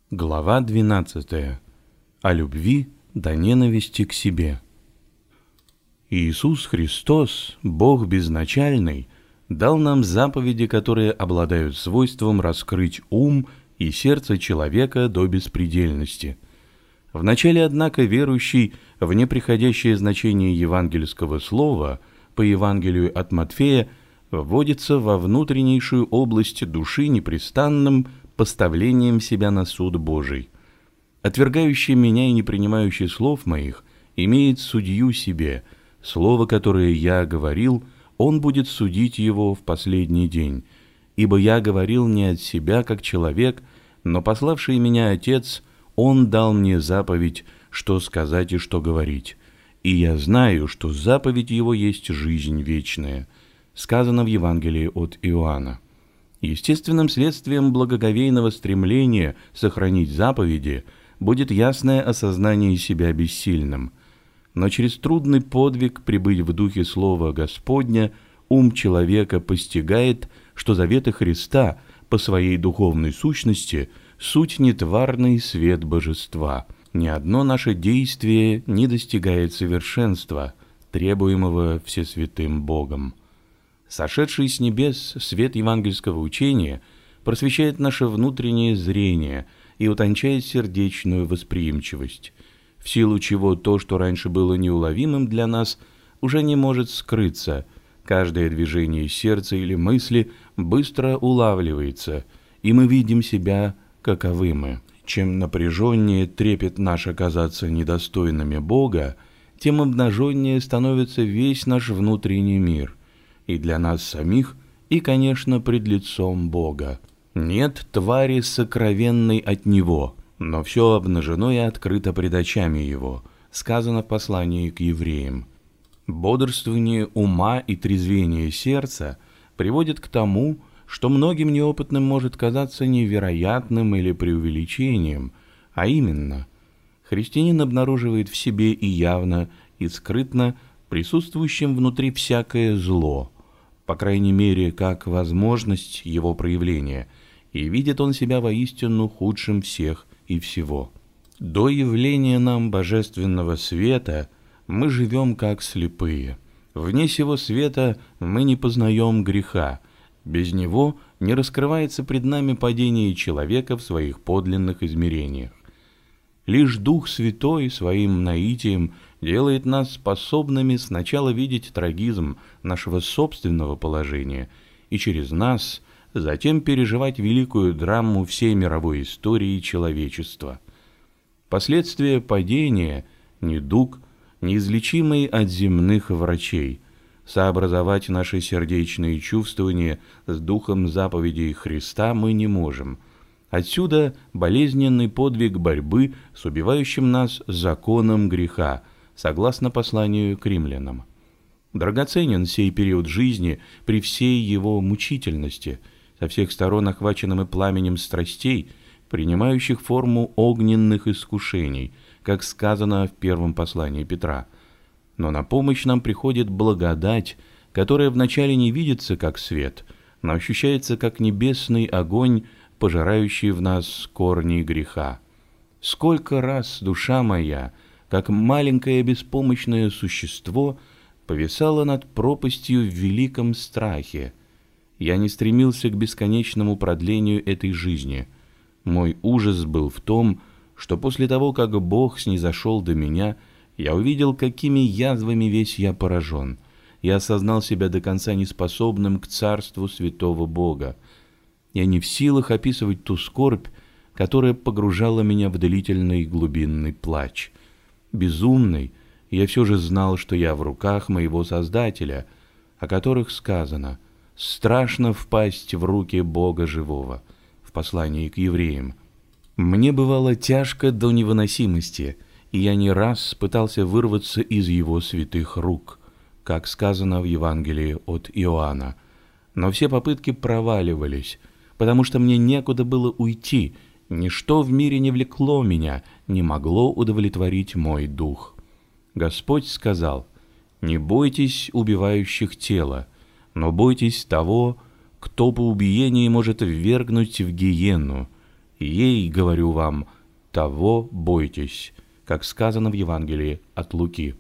Глава 12. О любви до ненависти к себе. Иисус Христос, Бог безначальный, дал нам заповеди, которые обладают свойством раскрыть ум и сердце человека до беспредельности. Вначале, однако, верующий в неприходящее значение евангельского слова по Евангелию от Матфея вводится во внутреннейшую область души непрестанным поставлением себя на суд Божий. Отвергающий меня и не принимающий слов моих имеет судью себе. Слово, которое я говорил, он будет судить его в последний день. Ибо я говорил не от себя, как человек, но пославший меня Отец, Он дал мне заповедь, что сказать и что говорить. И я знаю, что заповедь его есть жизнь вечная. Сказано в Евангелии от Иоанна. Естественным следствием благоговейного стремления сохранить заповеди будет ясное осознание себя бессильным. Но через трудный подвиг прибыть в духе Слова Господня ум человека постигает, что заветы Христа по своей духовной сущности суть нетварный свет божества. Ни одно наше действие не достигает совершенства, требуемого Всесвятым Богом. Сошедший с небес свет евангельского учения просвещает наше внутреннее зрение и утончает сердечную восприимчивость, в силу чего то, что раньше было неуловимым для нас, уже не может скрыться. Каждое движение сердца или мысли быстро улавливается, и мы видим себя, каковы мы. Чем напряженнее трепет наш оказаться недостойными Бога, тем обнаженнее становится весь наш внутренний мир, и для нас самих, и, конечно, пред лицом Бога. Нет твари сокровенной от Него, но все обнажено и открыто пред очами Его, сказано в послании к евреям. Бодрствование ума и трезвение сердца приводит к тому, что многим неопытным может казаться невероятным или преувеличением, а именно, христианин обнаруживает в себе и явно, и скрытно присутствующим внутри всякое зло, по крайней мере, как возможность его проявления, и видит он себя воистину худшим всех и всего. До явления нам божественного света мы живем как слепые. Вне сего света мы не познаем греха, без него не раскрывается пред нами падение человека в своих подлинных измерениях. Лишь Дух Святой своим наитием делает нас способными сначала видеть трагизм нашего собственного положения и через нас затем переживать великую драму всей мировой истории человечества. Последствия падения – недуг, неизлечимый от земных врачей. Сообразовать наши сердечные чувствования с духом заповедей Христа мы не можем. Отсюда болезненный подвиг борьбы с убивающим нас законом греха, согласно посланию к римлянам. Драгоценен сей период жизни при всей его мучительности, со всех сторон охваченным и пламенем страстей, принимающих форму огненных искушений, как сказано в первом послании Петра. Но на помощь нам приходит благодать, которая вначале не видится как свет, но ощущается как небесный огонь, пожирающий в нас корни греха. Сколько раз душа моя, как маленькое беспомощное существо, повисала над пропастью в великом страхе. Я не стремился к бесконечному продлению этой жизни. Мой ужас был в том, что после того, как Бог снизошел до меня, я увидел, какими язвами весь я поражен. Я осознал себя до конца неспособным к царству святого Бога. Я не в силах описывать ту скорбь, которая погружала меня в длительный глубинный плач. Безумный, я все же знал, что я в руках моего Создателя, о которых сказано «страшно впасть в руки Бога живого» в послании к евреям. Мне бывало тяжко до невыносимости, и я не раз пытался вырваться из его святых рук, как сказано в Евангелии от Иоанна. Но все попытки проваливались, потому что мне некуда было уйти, ничто в мире не влекло меня, не могло удовлетворить мой дух. Господь сказал: «Не бойтесь убивающих тело, но бойтесь того, кто по убиении может ввергнуть в гиенну. Ей, говорю вам, того бойтесь, как сказано в Евангелии от Луки.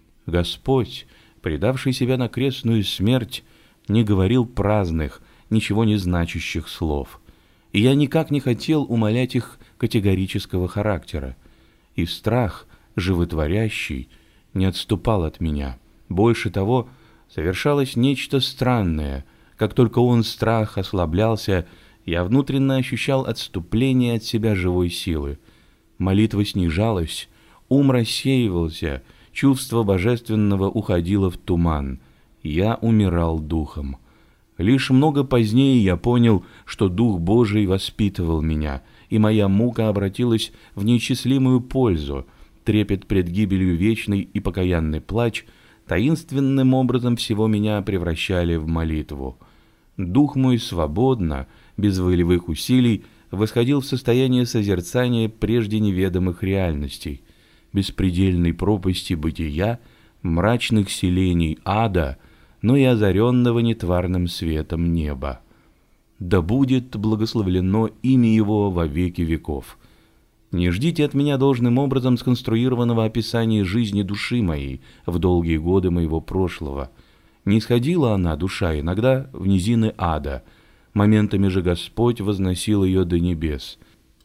Господь, предавший себя на крестную смерть, не говорил праздных, ничего не значащих слов. И я никак не хотел умалять их категорического характера. И страх, животворящий, не отступал от меня. Больше того, совершалось нечто странное. Как только он, страх, ослаблялся, я внутренно ощущал отступление от себя живой силы. Молитва снижалась, ум рассеивался, чувство божественного уходило в туман. Я умирал духом. Лишь много позднее я понял, что Дух Божий воспитывал меня, и моя мука обратилась в неисчислимую пользу. Трепет пред гибелью вечной и покаянный плач таинственным образом всего меня превращали в молитву. Дух мой свободно, без волевых усилий, восходил в состояние созерцания прежде неведомых реальностей, беспредельной пропасти бытия, мрачных селений ада, но и озаренного нетварным светом неба. Да будет благословлено имя Его во веки веков. Не ждите от меня должным образом сконструированного описания жизни души моей в долгие годы моего прошлого. Не сходила она, душа, иногда в низины ада, моментами же Господь возносил ее до небес.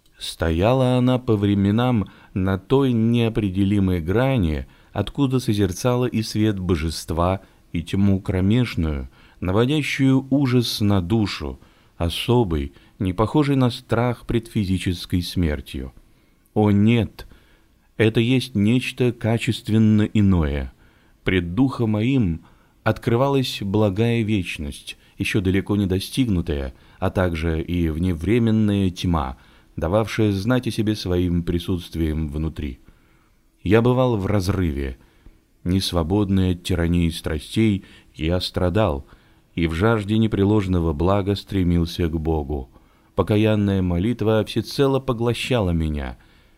Стояла она по временам на той неопределимой грани, откуда созерцала и свет божества, и тьму кромешную, наводящую ужас на душу, особый, не похожий на страх пред физической смертью. О нет, это есть нечто качественно иное. Пред духом моим открывалась благая вечность, еще далеко не достигнутая, а также и вневременная тьма, дававшая знать о себе своим присутствием внутри. Я бывал в разрыве. Несвободный от тирании страстей, я страдал, и в жажде непреложного блага стремился к Богу. Покаянная молитва всецело поглощала меня.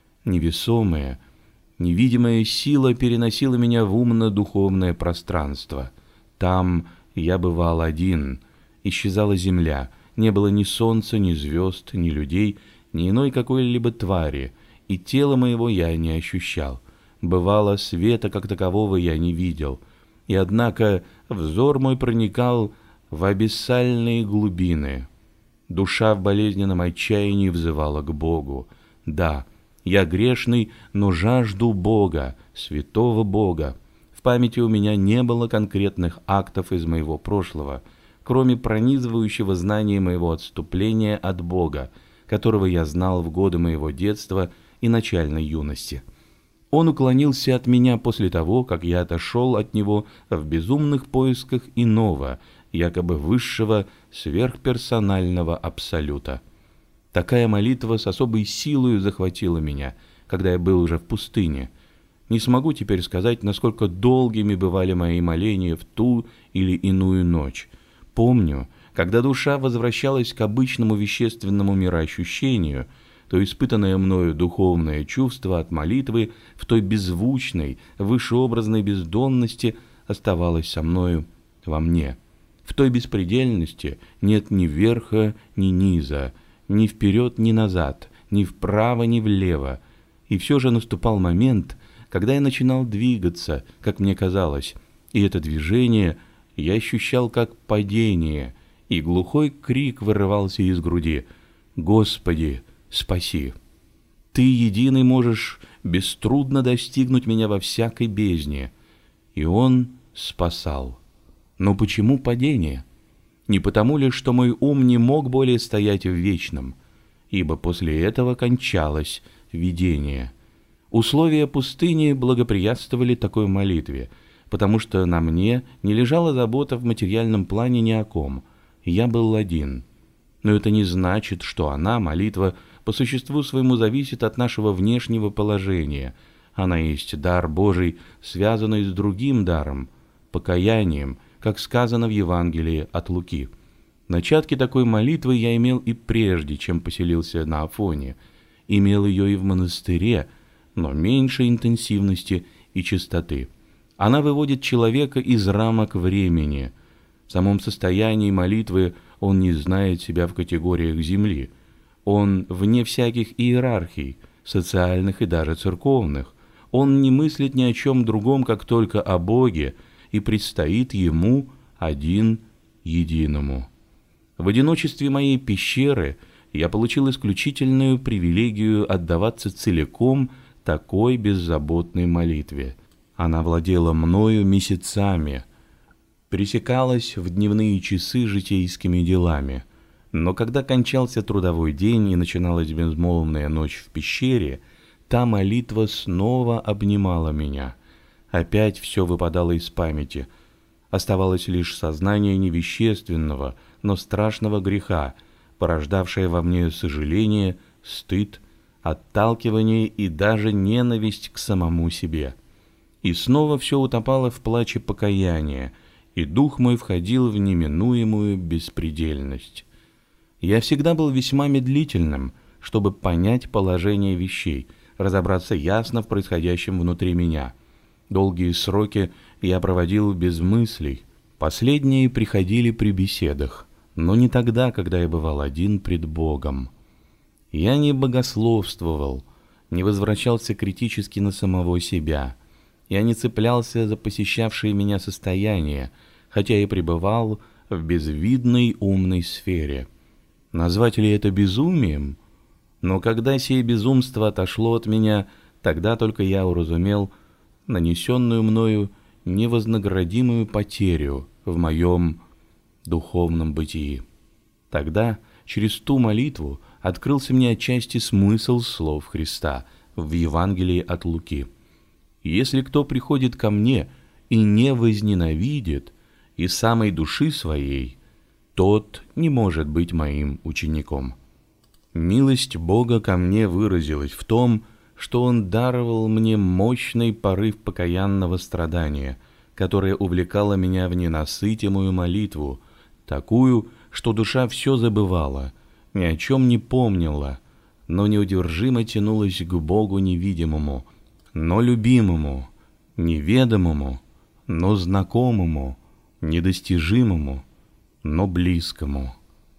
Невесомая, невидимая сила переносила меня в умно-духовное пространство. Там я бывал один. Исчезала земля, не было ни солнца, ни звезд, ни людей, ни иной какой-либо твари, и тело моего я не ощущал. Бывало, света как такового я не видел, и однако взор мой проникал в абиссальные глубины. Душа в болезненном отчаянии взывала к Богу. Да, я грешный, но жажду Бога, святого Бога. В памяти у меня не было конкретных актов из моего прошлого, кроме пронизывающего знания моего отступления от Бога, которого я знал в годы моего детства и начальной юности. Он уклонился от меня после того, как я отошел от него в безумных поисках иного, якобы высшего, сверхперсонального абсолюта. Такая молитва с особой силой захватила меня, когда я был уже в пустыне. Не смогу теперь сказать, насколько долгими бывали мои моления в ту или иную ночь. Помню, когда душа возвращалась к обычному вещественному мироощущению, то испытанное мною духовное чувство от молитвы в той беззвучной, вышеобразной бездонности оставалось со мною во мне. В той беспредельности нет ни верха, ни низа, ни вперед, ни назад, ни вправо, ни влево. И все же наступал момент, когда я начинал двигаться, как мне казалось, и это движение я ощущал как падение, и глухой крик вырывался из груди: «Господи, спаси! Ты единый можешь беструдно достигнуть меня во всякой бездне». И Он спасал. Но почему падение? Не потому ли, что мой ум не мог более стоять в вечном? Ибо после этого кончалось видение. Условия пустыни благоприятствовали такой молитве, потому что на мне не лежала забота в материальном плане ни о ком. Я был один. Но это не значит, что она, молитва, по существу своему зависит от нашего внешнего положения. Она есть дар Божий, связанный с другим даром – покаянием, как сказано в Евангелии от Луки. Начатки такой молитвы я имел и прежде, чем поселился на Афоне. Имел ее и в монастыре, но меньшей интенсивности и частоты. Она выводит человека из рамок времени. В самом состоянии молитвы он не знает себя в категориях земли. Он вне всяких иерархий, социальных и даже церковных. Он не мыслит ни о чем другом, как только о Боге, и предстоит Ему один единому. В одиночестве моей пещеры я получил исключительную привилегию отдаваться целиком такой беззаботной молитве. Она владела мною месяцами, пересекалась в дневные часы житейскими делами. Но когда кончался трудовой день и начиналась безмолвная ночь в пещере, та молитва снова обнимала меня. Опять все выпадало из памяти. Оставалось лишь сознание невещественного, но страшного греха, порождавшее во мне сожаление, стыд, отталкивание и даже ненависть к самому себе. И снова все утопало в плаче покаяния, и дух мой входил в неминуемую беспредельность. Я всегда был весьма медлительным, чтобы понять положение вещей, разобраться ясно в происходящем внутри меня. Долгие сроки я проводил без мыслей. Последние приходили при беседах, но не тогда, когда я бывал один пред Богом. Я не богословствовал, не возвращался критически на самого себя. Я не цеплялся за посещавшие меня состояния, хотя и пребывал в безвидной умной сфере. Назвать ли это безумием? Но когда сие безумство отошло от меня, тогда только я уразумел нанесенную мною невознаградимую потерю в моем духовном бытии. Тогда через ту молитву открылся мне отчасти смысл слов Христа в Евангелии от Луки. «Если кто приходит ко мне и не возненавидит из самой души своей, тот не может быть моим учеником». Милость Бога ко мне выразилась в том, что Он даровал мне мощный порыв покаянного страдания, которое увлекало меня в ненасытимую молитву, такую, что душа все забывала, ни о чем не помнила, но неудержимо тянулась к Богу невидимому, но любимому, неведомому, но знакомому, недостижимому, но близкому.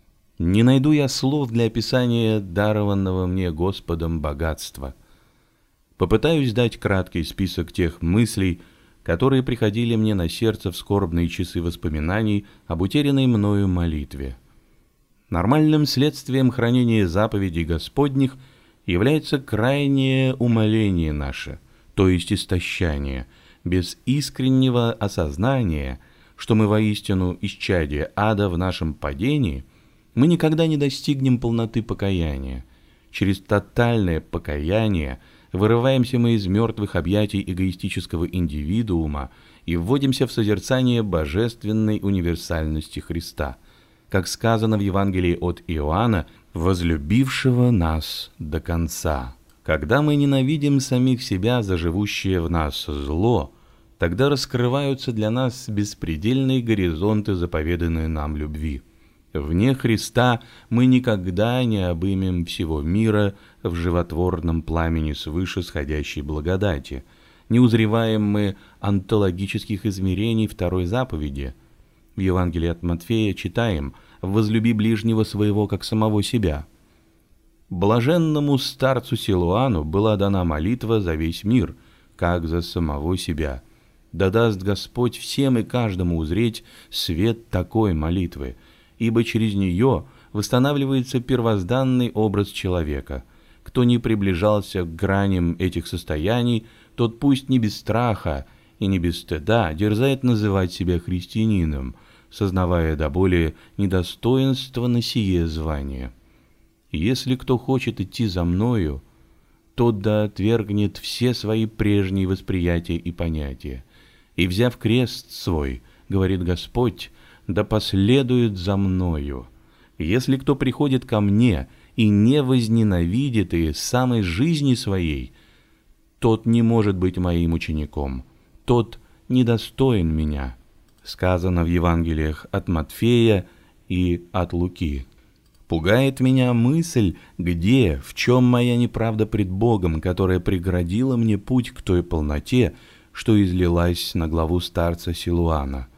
Не найду я слов для описания дарованного мне Господом богатства. Попытаюсь дать краткий список тех мыслей, которые приходили мне на сердце в скорбные часы воспоминаний об утерянной мною молитве. Нормальным следствием хранения заповедей Господних является крайнее умоление наше, то есть истощание, без искреннего осознания, что мы воистину исчадие ада в нашем падении, мы никогда не достигнем полноты покаяния. Через тотальное покаяние вырываемся мы из мертвых объятий эгоистического индивидуума и вводимся в созерцание божественной универсальности Христа, как сказано в Евангелии от Иоанна, возлюбившего нас до конца. Когда мы ненавидим самих себя за живущее в нас зло, тогда раскрываются для нас беспредельные горизонты заповеданной нам любви. Вне Христа мы никогда не обымем всего мира в животворном пламени свыше сходящей благодати. Не узреваем мы онтологических измерений второй заповеди. В Евангелии от Матфея читаем: «Возлюби ближнего своего, как самого себя». Блаженному старцу Силуану была дана молитва за весь мир, как за самого себя. Да даст Господь всем и каждому узреть свет такой молитвы, ибо через нее восстанавливается первозданный образ человека. Кто не приближался к граням этих состояний, тот пусть не без страха и не без стыда дерзает называть себя христианином, сознавая до боли недостоинство на сие звание. Если кто хочет идти за мною, тот да отвергнет все свои прежние восприятия и понятия, и, взяв крест свой, говорит Господь, да последует за мною. Если кто приходит ко мне и не возненавидит из самой жизни своей, тот не может быть моим учеником, тот недостоин меня. Сказано в Евангелиях от Матфея и от Луки. Пугает меня мысль, где, в чем моя неправда пред Богом, которая преградила мне путь к той полноте, что излилась на главу старца Силуана.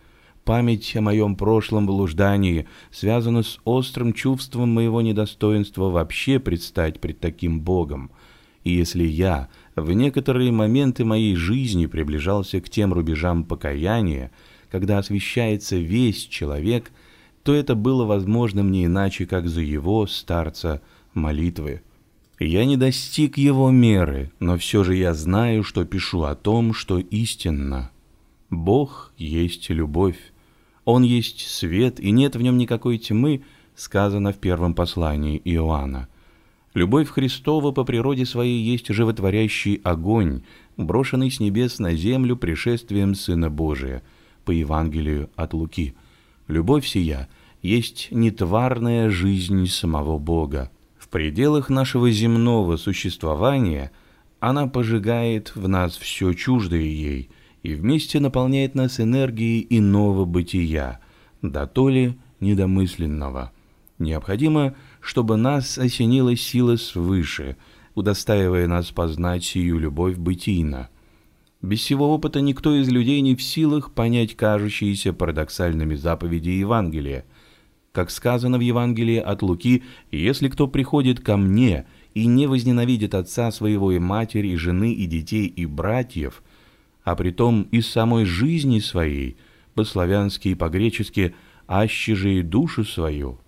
Память о моем прошлом блуждании связана с острым чувством моего недостоинства вообще предстать пред таким Богом. И если я в некоторые моменты моей жизни приближался к тем рубежам покаяния, когда освящается весь человек, то это было возможно не иначе, как за его, старца, молитвы. Я не достиг его меры, но все же я знаю, что пишу о том, что истинно. Бог есть любовь. Он есть свет, и нет в нем никакой тьмы, сказано в первом послании Иоанна. Любовь Христова по природе своей есть животворящий огонь, брошенный с небес на землю пришествием Сына Божия, по Евангелию от Луки. Любовь сия есть нетварная жизнь самого Бога. В пределах нашего земного существования она пожигает в нас все чуждое ей и вместе наполняет нас энергией иного бытия, дотоле недомысленного. Необходимо, чтобы нас осенила сила свыше, удостаивая нас познать сию любовь бытийно. Без сего опыта никто из людей не в силах понять кажущиеся парадоксальными заповеди Евангелия. Как сказано в Евангелии от Луки: «Если кто приходит ко мне и не возненавидит отца своего и матери, и жены, и детей, и братьев, а притом из самой жизни своей, по-славянски и по-гречески, аще же и душу свою,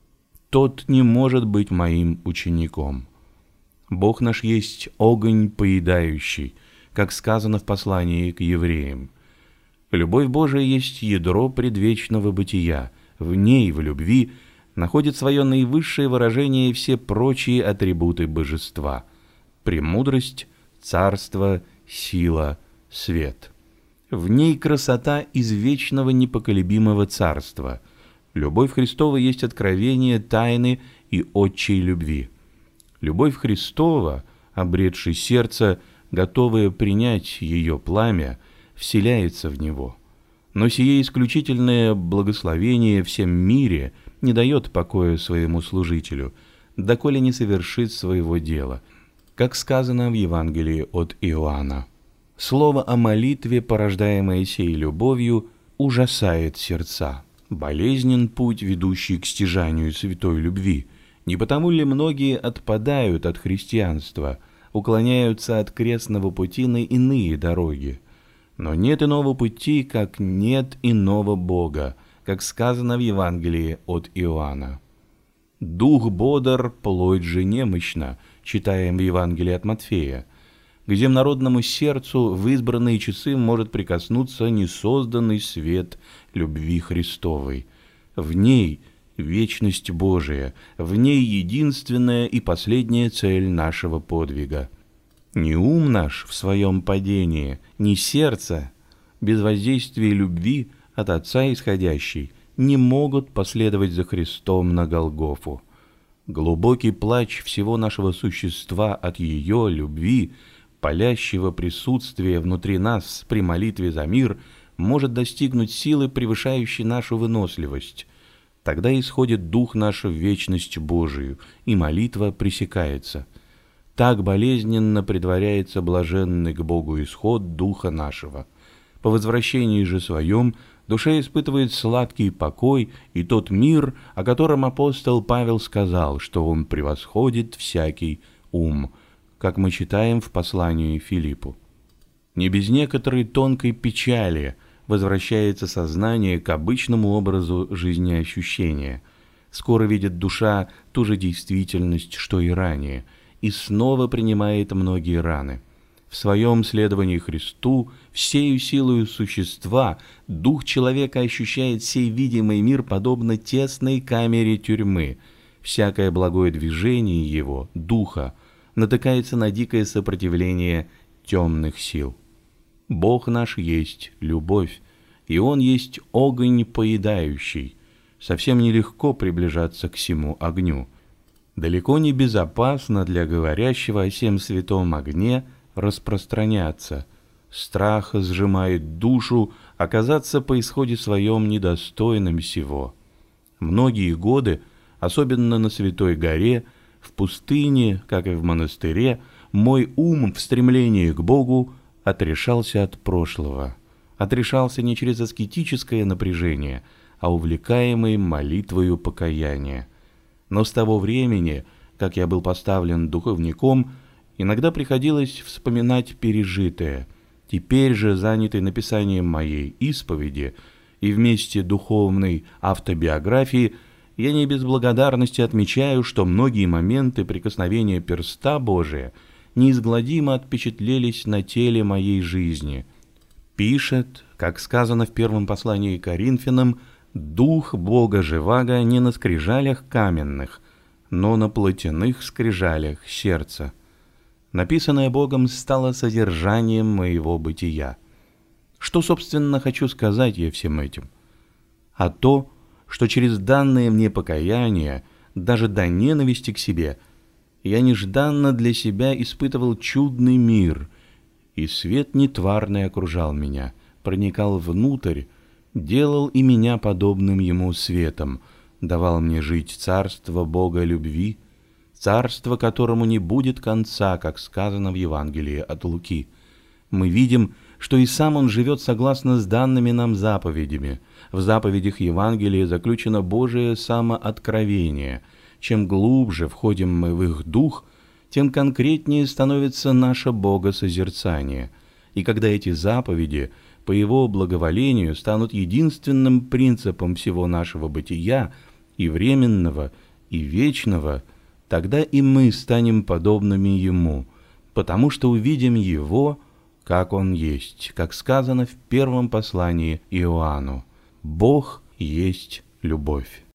тот не может быть моим учеником». Бог наш есть огонь поедающий, как сказано в послании к евреям. Любовь Божия есть ядро предвечного бытия. В ней, в любви, находит свое наивысшее выражение все прочие атрибуты божества: премудрость, царство, сила, свет. В ней красота из вечного непоколебимого царства. Любовь Христова есть откровение тайны и отчей любви. Любовь Христова, обретший сердце, готовое принять ее пламя, вселяется в него. Но сие исключительное благословение всем мире не дает покоя своему служителю, доколе не совершит своего дела, как сказано в Евангелии от Иоанна. Слово о молитве, порождаемое сей любовью, ужасает сердца. Болезнен путь, ведущий к стяжанию святой любви. Не потому ли многие отпадают от христианства, уклоняются от крестного пути на иные дороги? Но нет иного пути, как нет иного Бога, как сказано в Евангелии от Иоанна. «Дух бодр, плоть же немощна», читаем в Евангелии от Матфея. К земнородному сердцу в избранные часы может прикоснуться несозданный свет любви Христовой. В ней вечность Божия, в ней единственная и последняя цель нашего подвига. Ни ум наш в своем падении, ни сердце, без воздействия любви от Отца исходящей, не могут последовать за Христом на Голгофу. Глубокий плач всего нашего существа от ее любви, палящего присутствия внутри нас при молитве за мир, может достигнуть силы, превышающей нашу выносливость. Тогда исходит дух наш в вечность Божию, и молитва пресекается. Так болезненно предваряется блаженный к Богу исход духа нашего. По возвращении же своем душа испытывает сладкий покой и тот мир, о котором апостол Павел сказал, что он превосходит всякий ум, как мы читаем в послании Филиппу. Не без некоторой тонкой печали возвращается сознание к обычному образу жизнеощущения. Скоро видит душа ту же действительность, что и ранее, и снова принимает многие раны. В своем следовании Христу, всею силою существа, дух человека ощущает сей видимый мир подобно тесной камере тюрьмы. Всякое благое движение его, духа, натыкается на дикое сопротивление темных сил. Бог наш есть любовь, и Он есть огонь поедающий. Совсем нелегко приближаться к сему огню. Далеко не безопасно для говорящего о сем святом огне распространяться. Страх сжимает душу оказаться по исходе своем недостойным сего. Многие годы, особенно на Святой горе, в пустыне, как и в монастыре, мой ум в стремлении к Богу отрешался от прошлого, отрешался не через аскетическое напряжение, а увлекаемый молитвою покаяния. Но с того времени, как я был поставлен духовником, иногда приходилось вспоминать пережитое. Теперь же, занятый написанием моей исповеди и вместе духовной автобиографии, я не без благодарности отмечаю, что многие моменты прикосновения перста Божия неизгладимо отпечатлелись на теле моей жизни. Пишет, как сказано в первом послании к Коринфянам, «Дух Бога живаго не на скрижалях каменных, но на плотяных скрижалях сердца». Написанное Богом стало содержанием моего бытия. Что, собственно, хочу сказать я всем этим? А то, что через данное мне покаяние, даже до ненависти к себе, я нежданно для себя испытывал чудный мир, и свет нетварный окружал меня, проникал внутрь, делал и меня подобным ему светом, давал мне жить царство Бога любви, царство, которому не будет конца, как сказано в Евангелии от Луки. Мы видим, что и сам он живет согласно с данными нам заповедями. В заповедях Евангелия заключено Божие самооткровение. Чем глубже входим мы в их дух, тем конкретнее становится наше богосозерцание. И когда эти заповеди по его благоволению станут единственным принципом всего нашего бытия, и временного, и вечного, тогда и мы станем подобными ему, потому что увидим его, как он есть, как сказано в первом послании Иоанну: «Бог есть любовь».